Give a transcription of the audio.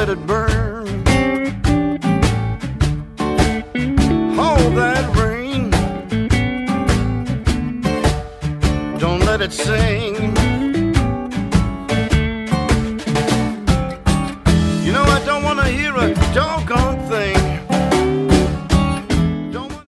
let it burn. Hold that ring, don't let it sing.